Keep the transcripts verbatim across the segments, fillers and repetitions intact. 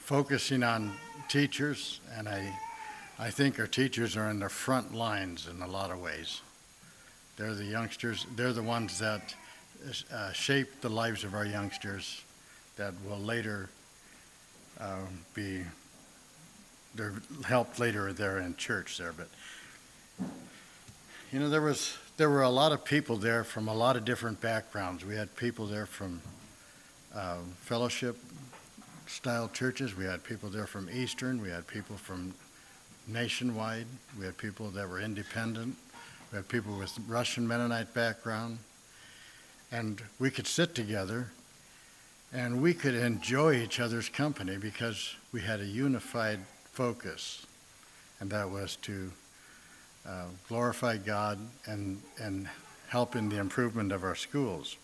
focusing on teachers, and I, I think our teachers are in the front lines in a lot of ways. They're the youngsters, they're the ones that uh, shape the lives of our youngsters that will later uh, be, they're helped later there in church there. But, you know, there was, there were a lot of people there from a lot of different backgrounds. We had people there from uh, fellowship style churches. We had people there from Eastern. We had people from Nationwide. We had people that were independent. We had people with Russian Mennonite background. And we could sit together and we could enjoy each other's company because we had a unified focus, and that was to uh, glorify God and, and help in the improvement of our schools.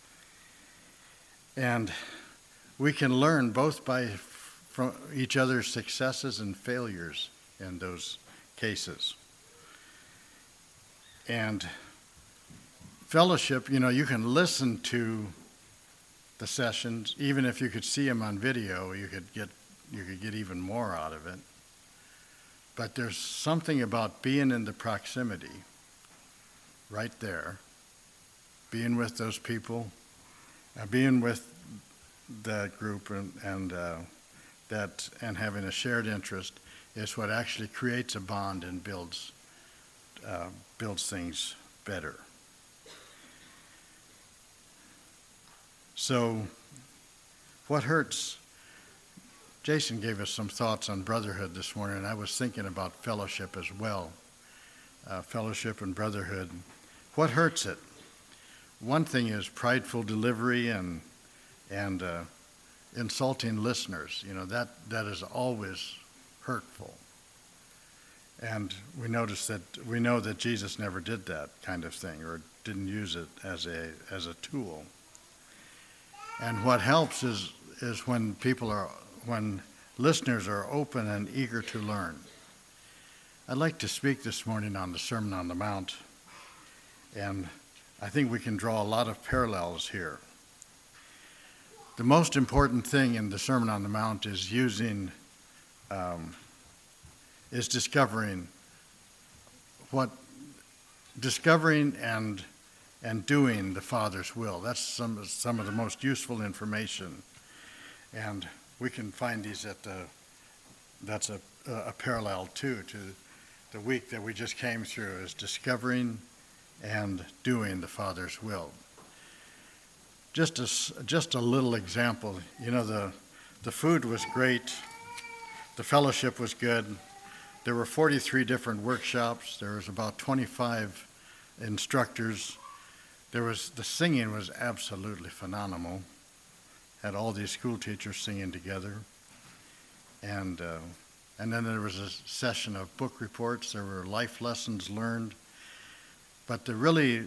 And we can learn both by from each other's successes and failures in those cases. And fellowship, you know, you can listen to the sessions, even if you could see them on video, you could get you could get even more out of it. But there's something about being in the proximity, right there, being with those people, uh, being with that group, and, and uh, that and having a shared interest is what actually creates a bond and builds uh, builds things better. So, what hurts? Jason gave us some thoughts on brotherhood this morning, and I was thinking about fellowship as well. Uh, fellowship and brotherhood. What hurts it? One thing is prideful delivery and and uh, insulting listeners. You know, that that is always hurtful. And we notice that we know that Jesus never did that kind of thing, or didn't use it as a as a tool. And what helps is is when people are when listeners are open and eager to learn. I'd like to speak this morning on the Sermon on the Mount, and I think we can draw a lot of parallels here. The most important thing in the Sermon on the Mount is using, um, is discovering what, discovering and and doing the Father's will. That's some some of the most useful information, and we can find these at the. That's a a parallel too to the week that we just came through, is discovering and doing the Father's will. Just a, just a little example, you know, the, the food was great, the fellowship was good, there were forty-three different workshops, there was about twenty-five instructors, there was, the singing was absolutely phenomenal, had all these school teachers singing together, and, uh, and then there was a session of book reports, there were life lessons learned, but the really,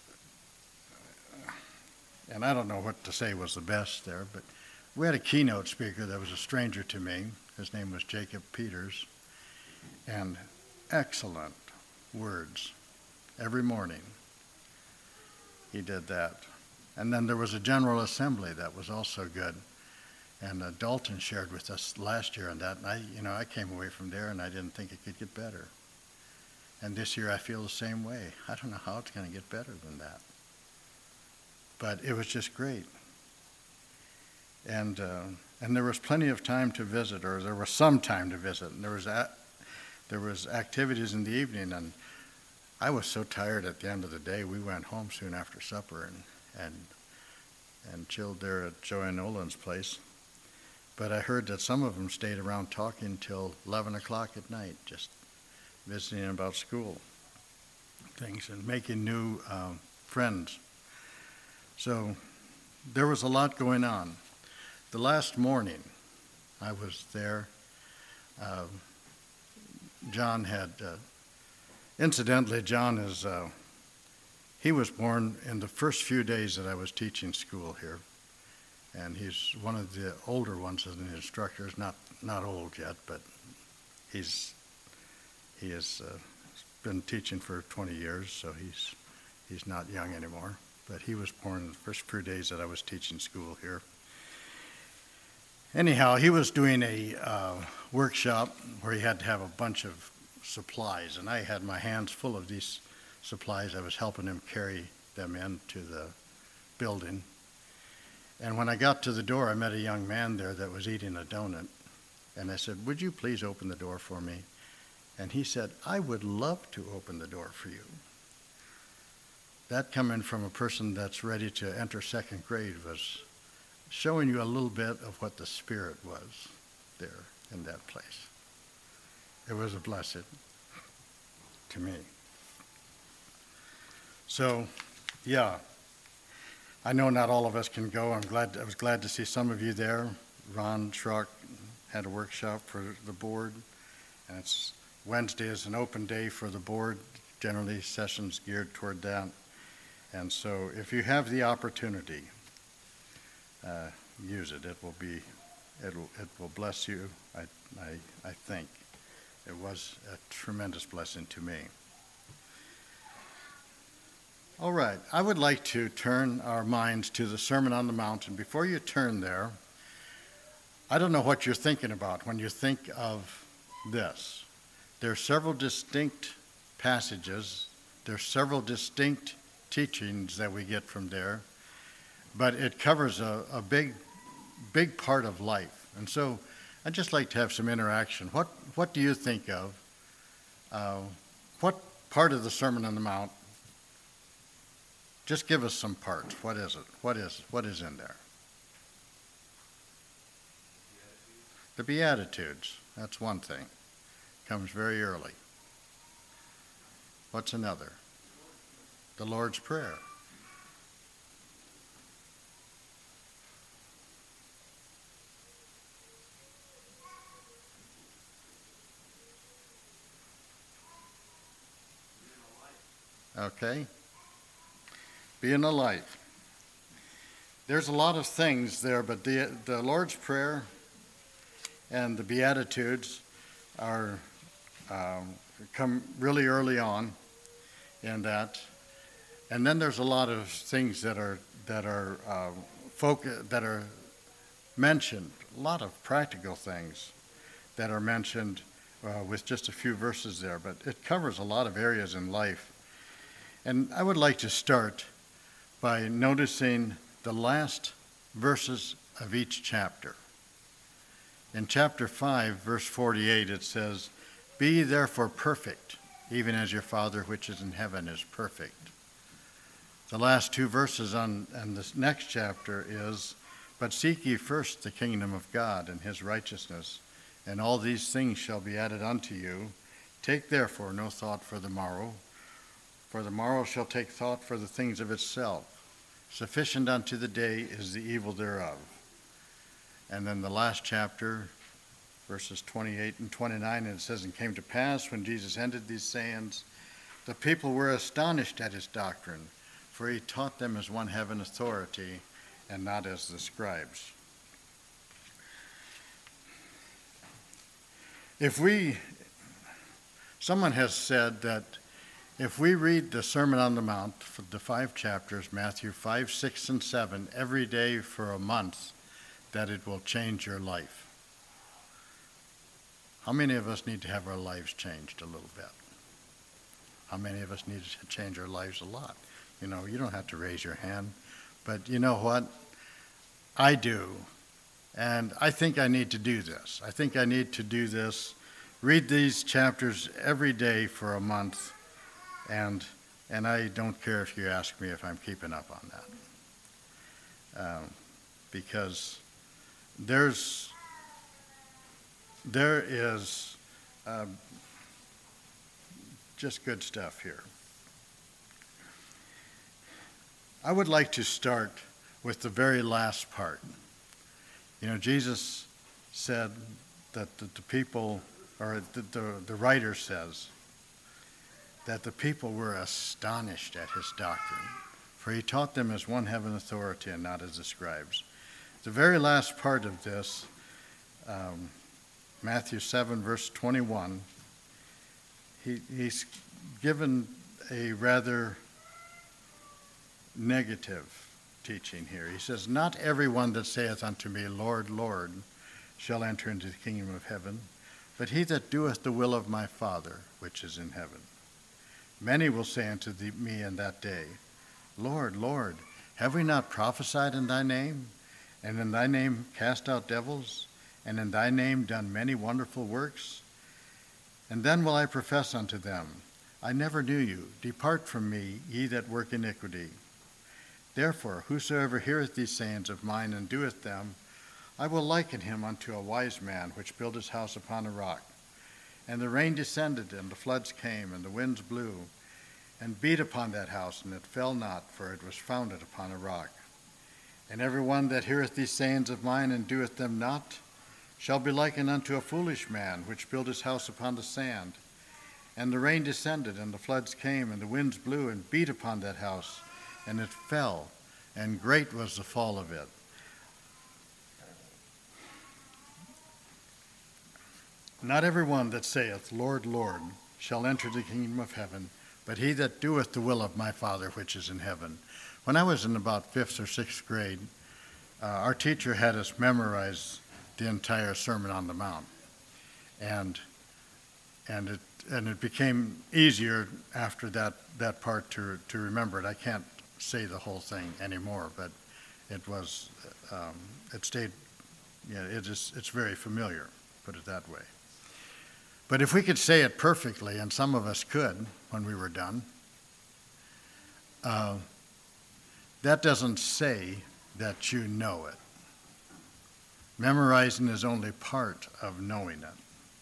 and I don't know what to say was the best there, but we had a keynote speaker that was a stranger to me. His name was Jacob Peters, and excellent words every morning. He did that. And then there was a General Assembly that was also good. And uh, Dalton shared with us last year on that, and I, you know, I came away from there and I didn't think it could get better. And this year I feel the same way. I don't know how it's going to get better than that. But it was just great. And uh, and there was plenty of time to visit, or there was some time to visit. And there was a, there was activities in the evening, and I was so tired at the end of the day. We went home soon after supper and and and chilled there at Joanne Nolan's place. But I heard that some of them stayed around talking till eleven o'clock at night, just visiting about school things and making new um, friends. So there was a lot going on. The last morning I was there, uh, John had, uh, incidentally, John is, uh, he was born in the first few days that I was teaching school here. And he's one of the older ones as an instructor. He's not, not old yet, but he's, he has uh, been teaching for twenty years, so he's, he's not young anymore. But he was born in the first few days that I was teaching school here. anyhow, he was doing a uh, workshop where he had to have a bunch of supplies, and I had my hands full of these supplies. I was helping him carry them into the building. And when I got to the door, I met a young man there that was eating a donut. And I said, "Would you please open the door for me?" And he said, "I would love to open the door for you." That coming from a person that's ready to enter second grade was showing you a little bit of what the Spirit was there in that place. It was a blessing to me. So, yeah, I know not all of us can go. I'm glad. I was glad to see some of you there. Ron Schrock had a workshop for the board, and it's Wednesday is an open day for the board. Generally, sessions geared toward that. And so, if you have the opportunity, uh, use it. It will be, it will, it will bless you. I, I, I think it was a tremendous blessing to me. All right, I would like to turn our minds to the Sermon on the Mount. And before you turn there, I don't know what you're thinking about when you think of this. There are several distinct passages. There are several distinct teachings that we get from there. But it covers a, a big, big part of life. And so I'd just like to have some interaction. What, what do you think of? Uh, what part of the Sermon on the Mount? Just give us some parts. What is it? What is, what is in there? The Beatitudes. That's one thing. Comes very early. What's another? The Lord's Prayer. Okay. Being a light. There's a lot of things there, but the, the Lord's Prayer and the Beatitudes are um, come really early on in that. And then there's a lot of things that are that are uh, focus, that are mentioned. A lot of practical things that are mentioned uh, with just a few verses there, but it covers a lot of areas in life. And I would like to start by noticing the last verses of each chapter. In chapter five, verse forty-eight, it says, "Be ye therefore perfect, even as your Father which is in heaven is perfect." The last two verses on, on this next chapter is, "But seek ye first the kingdom of God and his righteousness, and all these things shall be added unto you. Take therefore no thought for the morrow, for the morrow shall take thought for the things of itself. Sufficient unto the day is the evil thereof." And then the last chapter, verses twenty-eight and twenty-nine, and it says, "And came to pass, when Jesus ended these sayings, the people were astonished at his doctrine, for he taught them as one having authority, and not as the scribes." If we, someone has said that if we read the Sermon on the Mount, for the five chapters, Matthew five, six, and seven, every day for a month, that it will change your life. How many of us need to have our lives changed a little bit? How many of us need to change our lives a lot? You know, you don't have to raise your hand, but you know what? I do, and I think I need to do this. I think I need to do this, read these chapters every day for a month, and and I don't care if you ask me if I'm keeping up on that, um, because there's there is uh, just good stuff here. I would like to start with the very last part. You know, Jesus said that the, the people, or the, the, the writer says, that the people were astonished at his doctrine, for he taught them as one having authority and not as the scribes. The very last part of this, um, Matthew seven, verse twenty-one, he, he's given a rather negative teaching here. He says, "Not everyone that saith unto me, Lord, Lord, shall enter into the kingdom of heaven, but he that doeth the will of my Father which is in heaven. Many will say unto thee, me in that day, Lord, Lord, have we not prophesied in thy name, and in thy name cast out devils, and in thy name done many wonderful works? And then will I profess unto them, I never knew you. Depart from me, ye that work iniquity. Therefore, whosoever heareth these sayings of mine and doeth them, I will liken him unto a wise man which built his house upon a rock. And the rain descended, and the floods came, and the winds blew, and beat upon that house, and it fell not, for it was founded upon a rock. And every one that heareth these sayings of mine and doeth them not, shall be likened unto a foolish man which built his house upon the sand. And the rain descended, and the floods came, and the winds blew, and beat upon that house, and it fell, and great was the fall of it. Not every one that saith, Lord, Lord, shall enter the kingdom of heaven, but he that doeth the will of my Father which is in heaven. When I was in about fifth or sixth grade, uh, our teacher had us memorize the entire Sermon on the Mount. And and it and it became easier after that, that part to to remember it. I can't say the whole thing anymore, but it was um, it stayed, yeah, it is it's very familiar, put it that way. But if we could say it perfectly, and some of us could when we were done, uh, that doesn't say that you know it. Memorizing is only part of knowing it.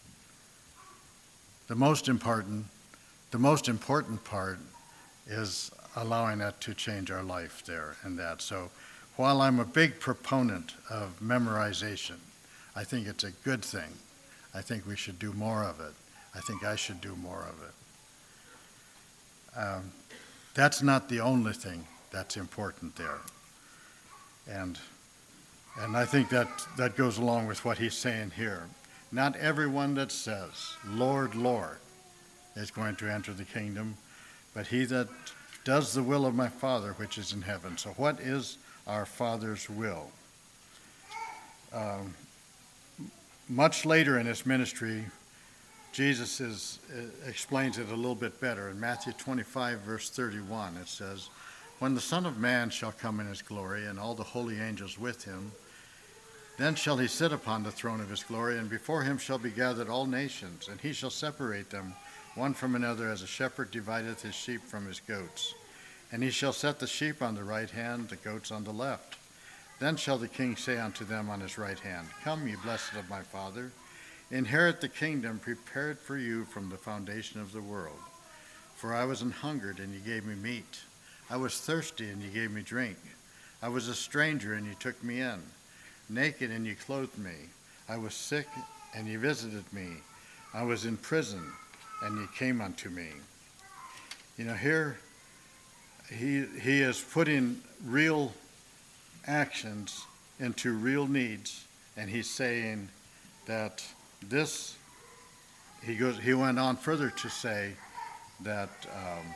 The most important, the most important part is allowing it to change our life there and that. So while I'm a big proponent of memorization, I think it's a good thing. I think we should do more of it. I think I should do more of it. Um, that's not the only thing that's important there. And and I think that, that goes along with what he's saying here. Not everyone that says, Lord, Lord, is going to enter the kingdom, but he that does the will of my Father which is in heaven. So what is our Father's will? Um, much later in his ministry, Jesus is, uh, explains it a little bit better. In Matthew twenty-five, verse thirty-one, it says, when the Son of Man shall come in his glory, and all the holy angels with him, then shall he sit upon the throne of his glory, and before him shall be gathered all nations, and he shall separate them one from another, as a shepherd divideth his sheep from his goats. And he shall set the sheep on the right hand, the goats on the left. Then shall the king say unto them on his right hand, Come, ye blessed of my Father, inherit the kingdom prepared for you from the foundation of the world. For I was an hungered, and ye gave me meat. I was thirsty, and ye gave me drink. I was a stranger, and ye took me in. Naked, and ye clothed me. I was sick, and ye visited me. I was in prison, and ye came unto me. You know, here he he is putting real actions into real needs, and he's saying that this, he goes he went on further to say that um,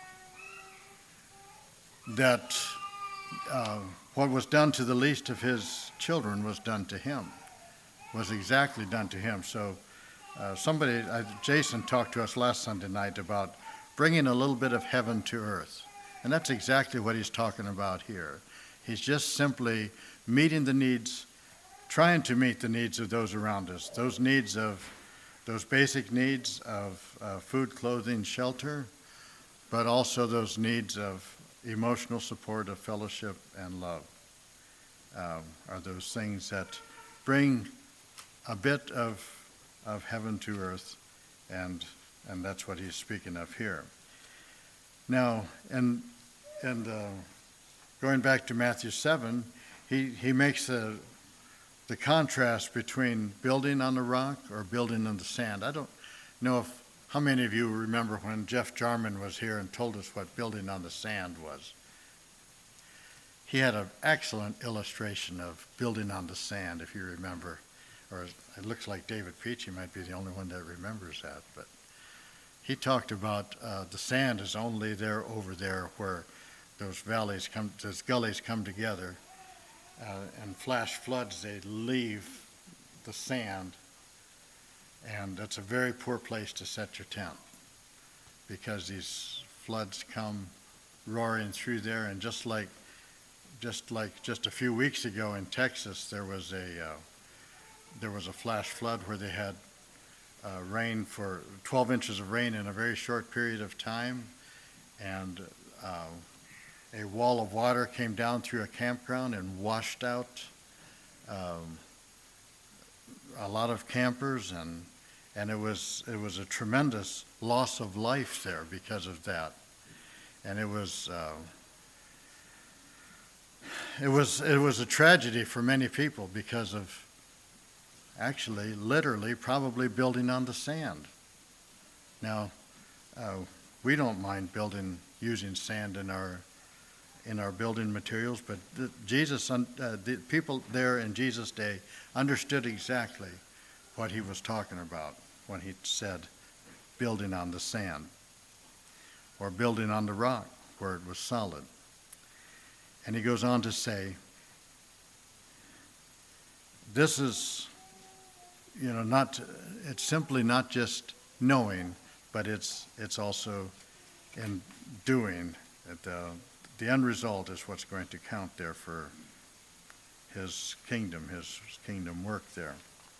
that uh, what was done to the least of his children was done to him, was exactly done to him. So uh, somebody, uh, Jason talked to us last Sunday night about bringing a little bit of heaven to earth. And that's exactly what he's talking about here. He's just simply meeting the needs, trying to meet the needs of those around us, those needs of, those basic needs of uh, food, clothing, shelter, but also those needs of emotional support, of fellowship, and love. Um, are those things that bring a bit of of heaven to earth, and and that's what he's speaking of here. Now, and and uh, going back to Matthew seven, he he makes the the contrast between building on the rock or building on the sand. I don't know if how many of you remember when Jeff Jarman was here and told us what building on the sand was. He had an excellent illustration of building on the sand, if you remember. Or it looks like David Peachy might be the only one that remembers that. But he talked about uh, the sand is only there over there where those valleys come, those gullies come together, uh, and flash floods, they leave the sand, and it's a very poor place to set your tent because these floods come roaring through there. And just like just like just a few weeks ago in Texas, there was a uh, there was a flash flood where they had uh, rain for twelve inches of rain in a very short period of time, and uh, a wall of water came down through a campground and washed out um, a lot of campers, and and it was it was a tremendous loss of life there because of that. And it was uh, it was it was a tragedy for many people because of actually literally probably building on the sand. Now uh, we don't mind building using sand in our in our building materials, but the, Jesus, uh, the people there in Jesus' day understood exactly what he was talking about when he said building on the sand or building on the rock where it was solid. And he goes on to say, this is, you know, not, it's simply not just knowing, but it's it's also in doing. It, uh, The end result is what's going to count there for his kingdom, his kingdom work there.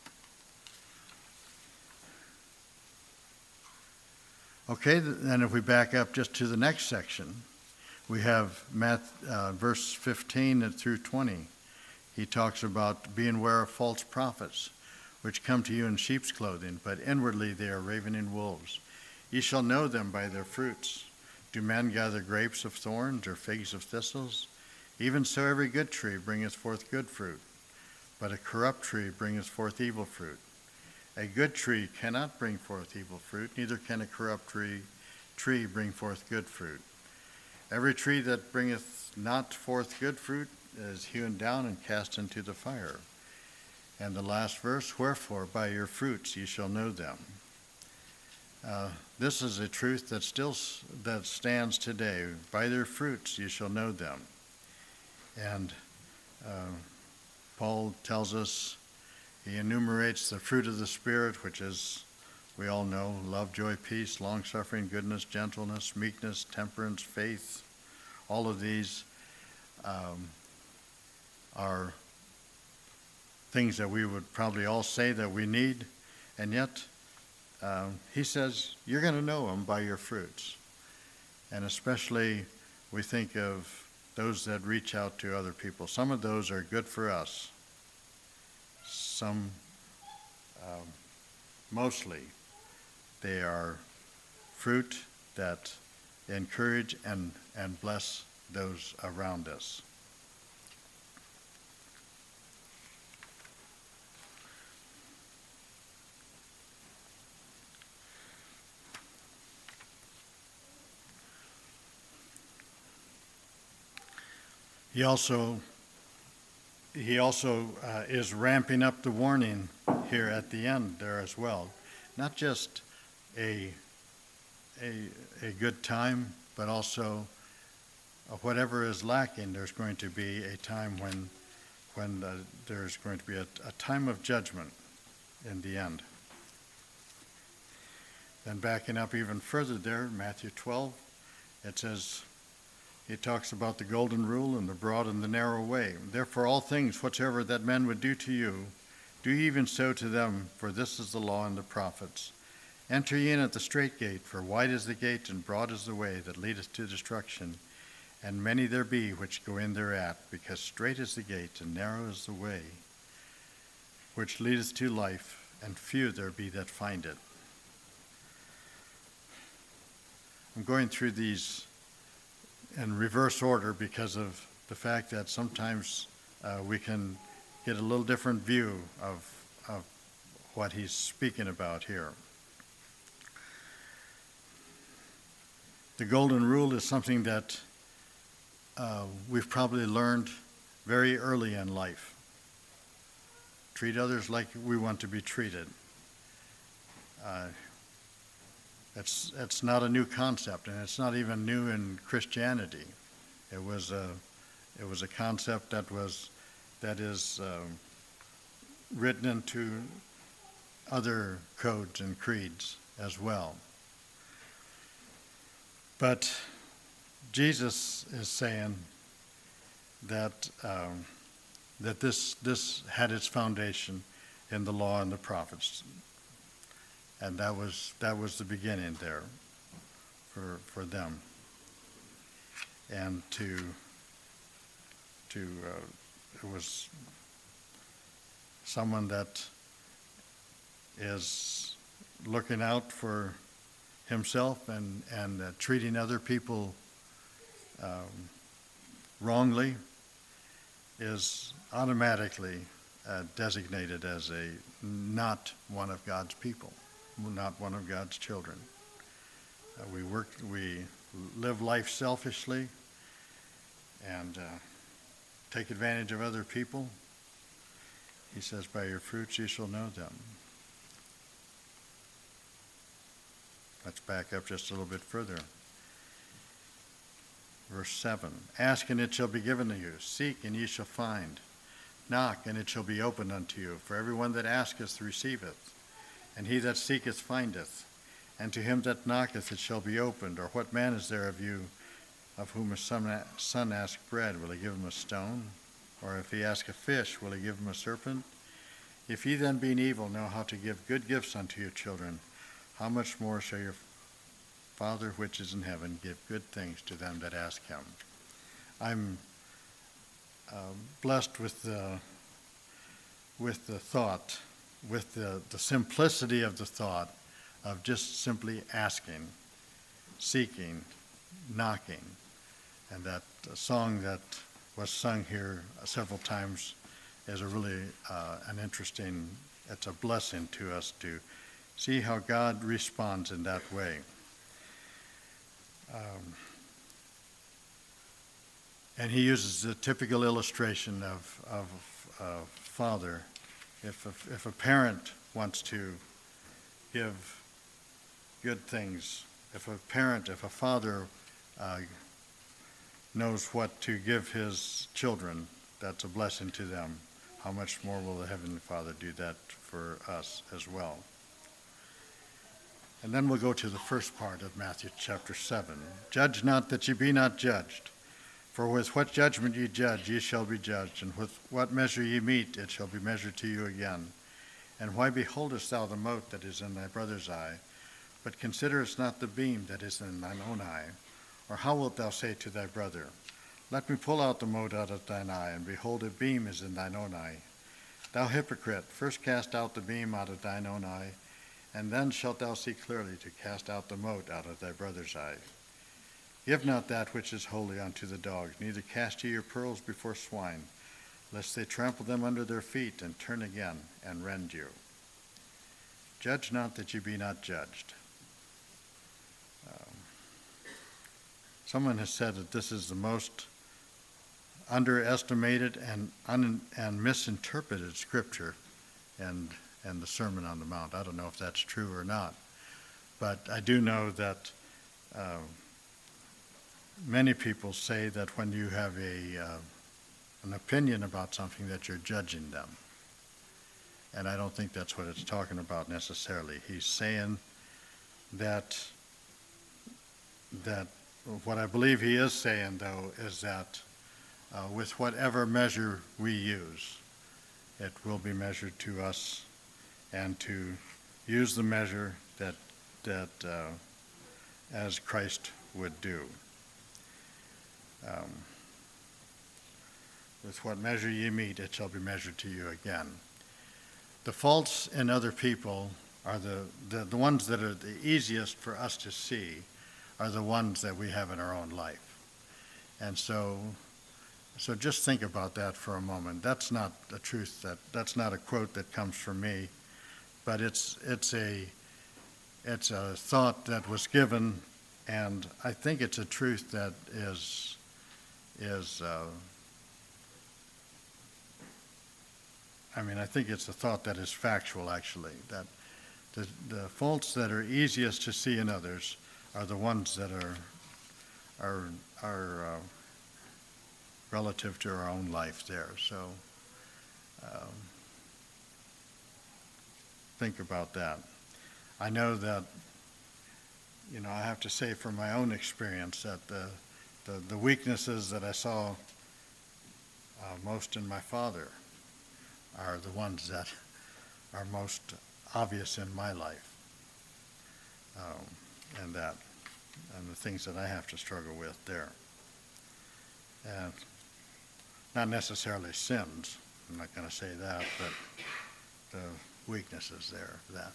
Okay, then if we back up just to the next section, we have Math, uh, verse fifteen through twenty. He talks about being aware of false prophets, which come to you in sheep's clothing, but inwardly they are ravening wolves. Ye shall know them by their fruits. Do men gather grapes of thorns or figs of thistles? Even so every good tree bringeth forth good fruit, but a corrupt tree bringeth forth evil fruit. A good tree cannot bring forth evil fruit, neither can a corrupt tree, tree bring forth good fruit. Every tree that bringeth not forth good fruit is hewn down and cast into the fire. And the last verse, wherefore by your fruits ye shall know them. Uh, this is a truth that still that stands today. By their fruits you shall know them. And uh, Paul tells us, he enumerates the fruit of the Spirit, which is, we all know, love, joy, peace, long-suffering, goodness, gentleness, meekness, temperance, faith. All of these um, are things that we would probably all say that we need, and yet Um, he says, you're going to know them by your fruits. And especially we think of those that reach out to other people. Some of those are good for us. Some, um, mostly, they are fruit that encourage and, and bless those around us. He also, he also uh, is ramping up the warning here at the end there as well. Not just a, a, a good time, but also uh, whatever is lacking, there's going to be a time when, when uh, there's going to be a, a time of judgment in the end. Then backing up even further there, Matthew twelve, it says, he talks about the golden rule and the broad and the narrow way. Therefore all things whatsoever that men would do to you, do even so to them, for this is the law and the prophets. Enter ye in at the strait gate, for wide is the gate and broad is the way that leadeth to destruction, and many there be which go in thereat, because strait is the gate and narrow is the way which leadeth to life, and few there be that find it. I'm going through these in reverse order because of the fact that sometimes uh, we can get a little different view of, of what he's speaking about here. The golden rule is something that uh, we've probably learned very early in life. Treat others like we want to be treated. Uh, It's, it's not a new concept, and it's not even new in Christianity. It was a, it was a concept that was, that is um, written into other codes and creeds as well. But Jesus is saying that um, that this this had its foundation in the law and the prophets, and that was that was the beginning there for for them. And to to uh, it was someone that is looking out for himself and and uh, treating other people um, wrongly is automatically uh, designated as a not one of God's people, not one of God's children. Uh, we work, we live life selfishly and uh, take advantage of other people. He says, by your fruits you shall know them. Let's back up just a little bit further. Verse seven, ask and it shall be given to you. Seek and ye shall find. Knock and it shall be opened unto you. For everyone that asketh receiveth, and he that seeketh findeth. And to him that knocketh it shall be opened. Or what man is there of you of whom a son, son ask bread? Will he give him a stone? Or if he ask a fish, will he give him a serpent? If ye then being evil know how to give good gifts unto your children, how much more shall your Father which is in heaven give good things to them that ask him? I'm uh, blessed with the with the thought, with the, the simplicity of the thought of just simply asking, seeking, knocking. And that song that was sung here several times is a really uh, an interesting, it's a blessing to us to see how God responds in that way. Um, and he uses the typical illustration of, of a father. If a, if a parent wants to give good things, if a parent, if a father uh, knows what to give his children, that's a blessing to them. How much more will the Heavenly Father do that for us as well? And then we'll go to the first part of Matthew chapter seven. Judge not that ye be not judged. For with what judgment ye judge, ye shall be judged. And with what measure ye mete, it shall be measured to you again. And why beholdest thou the mote that is in thy brother's eye, but considerest not the beam that is in thine own eye? Or how wilt thou say to thy brother, let me pull out the mote out of thine eye, and behold, a beam is in thine own eye? Thou hypocrite, first cast out the beam out of thine own eye, and then shalt thou see clearly to cast out the mote out of thy brother's eye. Give not that which is holy unto the dogs, neither cast ye your pearls before swine, lest they trample them under their feet, and turn again, and rend you. Judge not that ye be not judged. Um, someone has said that this is the most underestimated and un, and misinterpreted scripture and and the Sermon on the Mount. I don't know if that's true or not, but I do know that uh, many people say that when you have a uh, an opinion about something that you're judging them. And I don't think that's what it's talking about necessarily. He's saying that that what I believe he is saying, though, is that uh, with whatever measure we use, it will be measured to us, and to use the measure that that uh, as Christ would do. Um, with what measure ye mete, it shall be measured to you again. The faults in other people are the, the, the ones that are the easiest for us to see are the ones that we have in our own life. And so so just think about that for a moment. That's not a truth, that that's not a quote that comes from me. But it's it's a it's a thought that was given, and I think it's a truth that is is uh, I mean I think it's a thought that is factual, actually, that the the faults that are easiest to see in others are the ones that are are are uh, relative to our own life there. So. Um, think about that. I know that, you know, I have to say from my own experience that the, the, the weaknesses that I saw uh, most in my father are the ones that are most obvious in my life. Um, and that, and the things that I have to struggle with there. And not necessarily sins, I'm not going to say that, but the weaknesses there of that.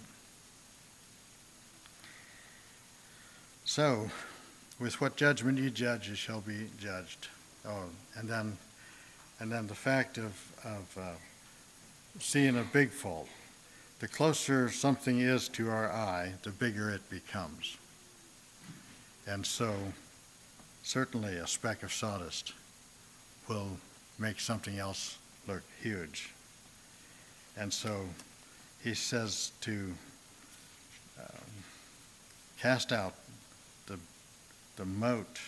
So, with what judgment you judge, you shall be judged. Oh, and then, and then the fact of, of uh, seeing a big fault. The closer something is to our eye, the bigger it becomes. And so, certainly a speck of sawdust will make something else look huge. And so, he says to um, cast out the, the mote,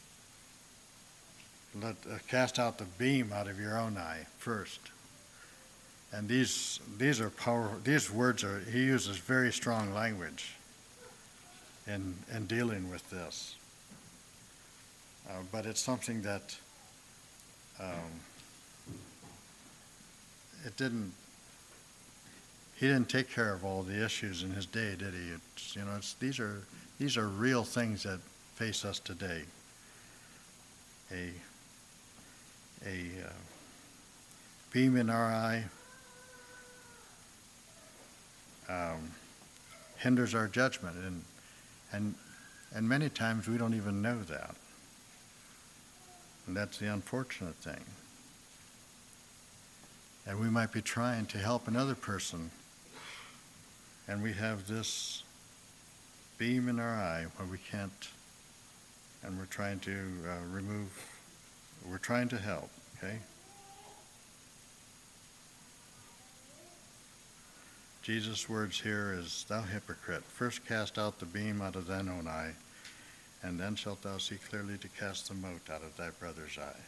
let, uh, cast out the beam out of your own eye first. And these, these are powerful, these words are, he uses very strong language in, in dealing with this. Uh, but it's something that um, it didn't, he didn't take care of all the issues in his day, did he? It's, you know, it's, these are, these are real things that face us today. A, a uh, beam in our eye um, hinders our judgment, and, and, and many times we don't even know that. And that's the unfortunate thing. And we might be trying to help another person, and we have this beam in our eye where we can't, and we're trying to uh, remove, we're trying to help, okay? Jesus' words here is, thou hypocrite, first cast out the beam out of thine own eye, and then shalt thou see clearly to cast the mote out of thy brother's eye.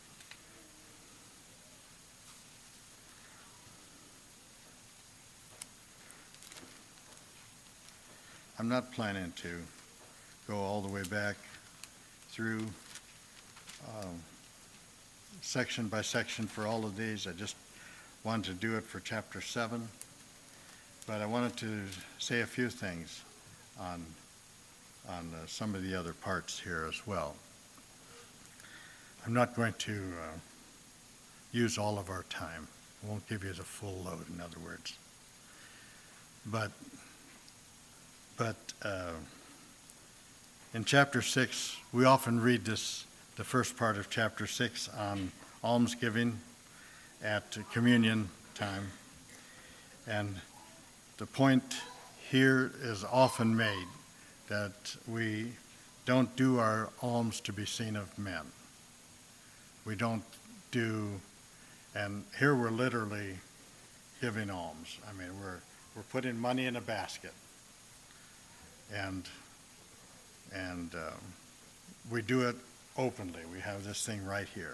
I'm not planning to go all the way back through um, section by section for all of these. I just wanted to do it for chapter seven. But I wanted to say a few things on, on uh, some of the other parts here as well. I'm not going to uh, use all of our time. I won't give you the full load, in other words. But, but uh, in chapter six, we often read this, the first part of chapter six on almsgiving at communion time. And the point here is often made that we don't do our alms to be seen of men. We don't do, and here we're literally giving alms. I mean, we're, we're putting money in a basket. And, and um, we do it openly. We have this thing right here.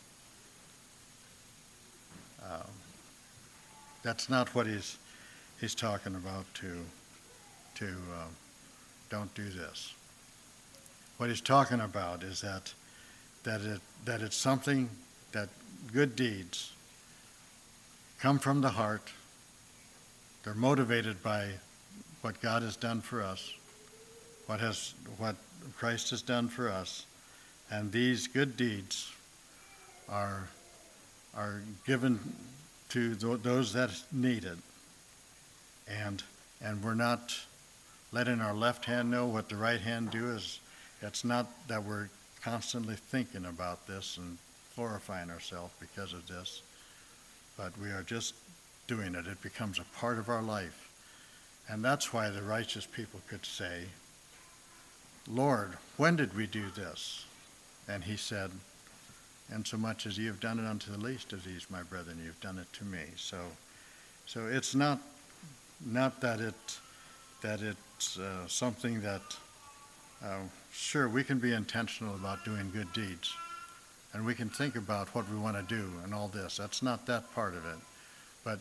Um, that's not what he's He's talking about to, to uh, don't do this. What he's talking about is that, that, it, that it's something that good deeds come from the heart. They're motivated by what God has done for us, what, has, what Christ has done for us, and these good deeds are, are given to th- those that need it. And, and we're not letting our left hand know what the right hand do. Is it's not that we're constantly thinking about this and glorifying ourselves because of this, but we are just doing it. It becomes a part of our life. And that's why the righteous people could say, Lord, when did we do this? And he said, insomuch as you have done it unto the least of these, my brethren, you've done it to me. So, so it's not Not that it, that it's uh, something that, uh, sure, we can be intentional about doing good deeds, and we can think about what we want to do and all this. That's not that part of it. But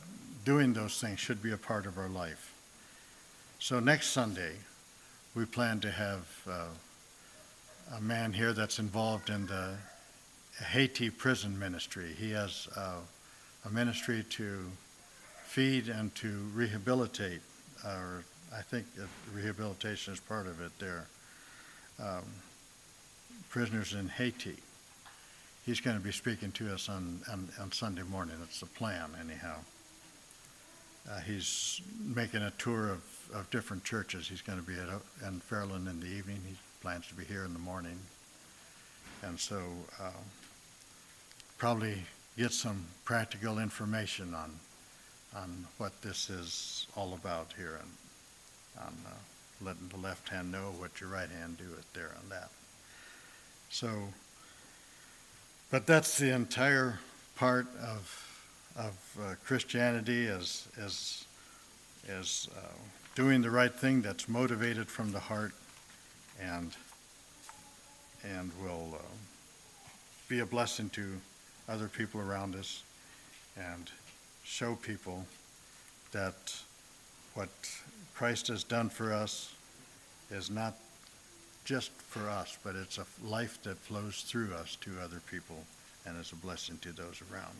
doing those things should be a part of our life. So next Sunday, we plan to have uh, a man here that's involved in the Haiti prison ministry. He has uh, a ministry to feed and to rehabilitate, or I think that rehabilitation is part of it there, um, prisoners in Haiti. He's going to be speaking to us on, on, on Sunday morning. That's the plan, anyhow. Uh, he's making a tour of, of different churches. He's going to be at in Fairland in the evening. He plans to be here in the morning. And so uh, probably get some practical information on on what this is all about here, and on uh, letting the left hand know what your right hand do it there on that. So, but that's the entire part of of uh, Christianity, as as as uh, doing the right thing that's motivated from the heart, and and will uh, be a blessing to other people around us, and show people that what Christ has done for us is not just for us, but it's a life that flows through us to other people and is a blessing to those around.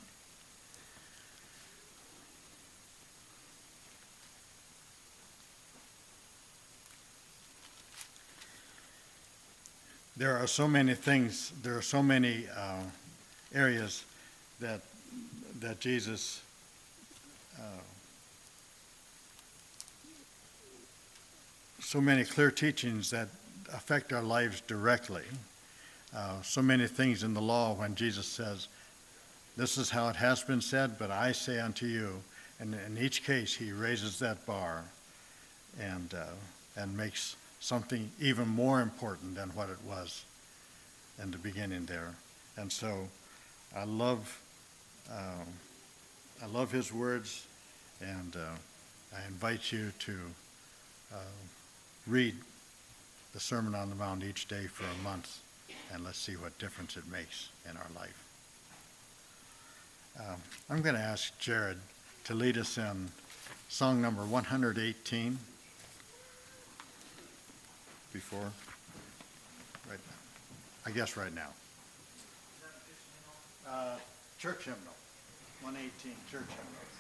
There are so many things, there are so many uh, areas that that Jesus uh, so many clear teachings that affect our lives directly. Uh, so many things in the law when Jesus says, this is how it has been said, but I say unto you. And in each case, he raises that bar and uh, and makes something even more important than what it was in the beginning there. And so I love uh, I love his words, and uh, I invite you to uh, read the Sermon on the Mount each day for a month, and let's see what difference it makes in our life. Um, I'm going to ask Jared to lead us in song number one hundred eighteen. Before, right now. I guess right now. Uh, church hymnal, one eighteen, church hymnal.